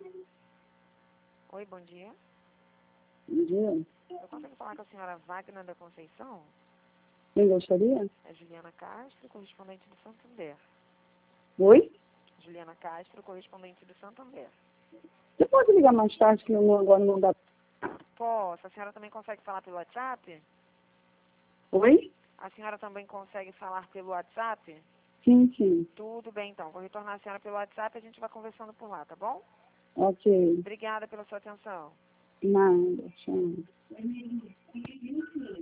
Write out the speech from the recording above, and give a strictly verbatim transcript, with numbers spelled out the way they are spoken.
Oi, bom dia. Bom dia. Eu consigo falar com a senhora Wagner da Conceição? Quem gostaria? É Juliana Castro, correspondente do Santander. Oi? Juliana Castro, correspondente do Santander. Você pode ligar mais tarde, que não, agora não dá. Posso. A senhora também consegue falar pelo WhatsApp? Oi? A senhora também consegue falar pelo WhatsApp? Sim, sim. Tudo bem, então. Vou retornar a senhora pelo WhatsApp e a gente vai conversando por lá, tá bom? Ok. Obrigada pela sua atenção. Nada. Tchau.